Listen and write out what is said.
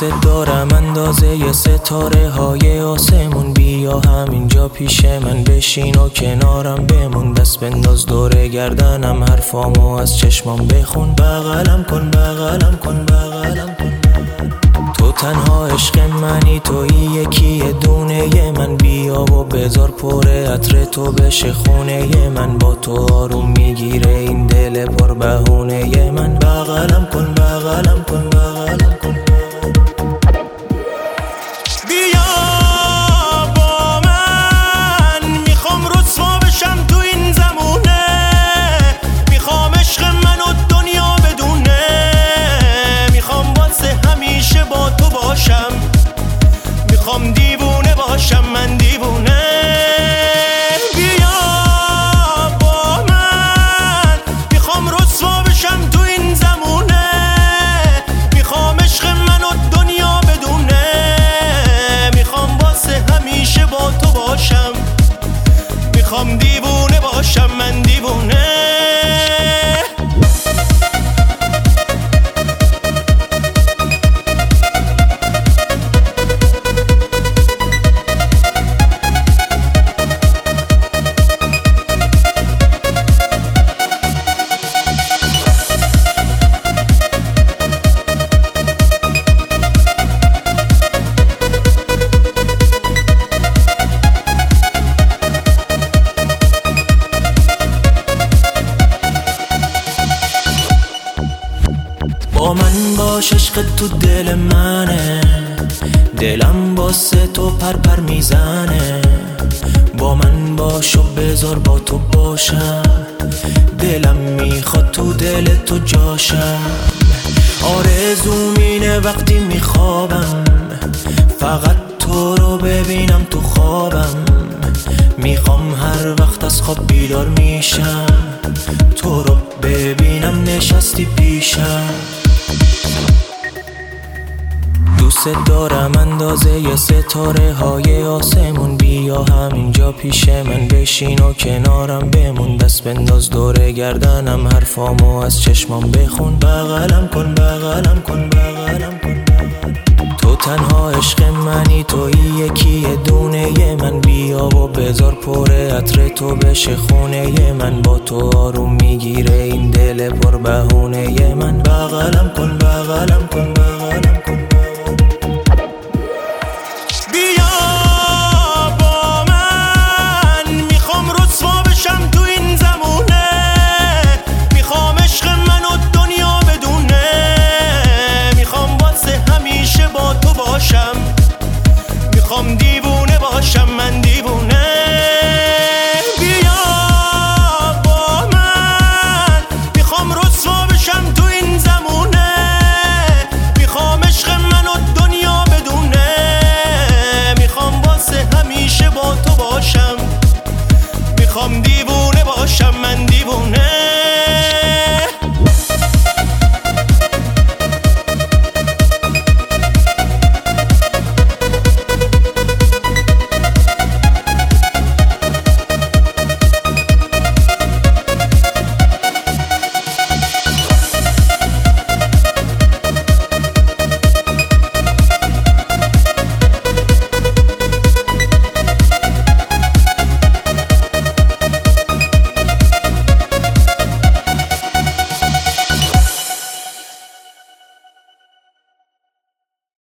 دوست دارم اندازه ی ستاره های آسمون. بیا همینجا پیش من بشین و کنارم بمون. دست بنداز دور گردنم، حرفامو از چشمام بخون. بغلم کن بغلم کن بغلم کن. تو تنها عشق منی، تویی یکی دونه من. بیا و بذار پر عطر تو بشه خونه من. با تو آروم میگیره این دل پر بهونه من. بغلم کن بغلم کن بغلم کن. بیا با من، میخوام رسوا بشم تو این زمونه. میخوام عشق منو دنیا بدونه. میخوام واسه همیشه با تو باشم. میخوام دیوونه باشم من دیوونه. بیا با من، میخوام رسوا بشم تو این زمونه. میخوام عشق منو دنیا بدونه. میخوام واسه همیشه با تو باشم. میخوام دیوونه باشم من دیوونه. با من باش، عشق تو دل منه. دلم واسه تو پر پر میزنه. با من باش و بذار با تو باشم. دلم میخواد تو دل تو جاشم. آرزوم اینه وقتی میخوابم فقط تو رو ببینم تو خوابم. میخوام هر وقت از خواب بیدار میشم تو رو ببینم نشستی پیشم. دوست دارم اندازه ی ستاره های آسمون. بیا همینجا پیش من بشین و کنارم بمون. دست بنداز دور گردنم، حرفامو از چشمام بخون. بغلم کن بغلم کن بغلم کن. تو تنها عشق منی، تویی یکی دونه من. بیا و بذار پر عطر تو بشه خونه من. با تو آروم میگیره این دل پر بهونه من. بغلم کن بغلم کن بغلم.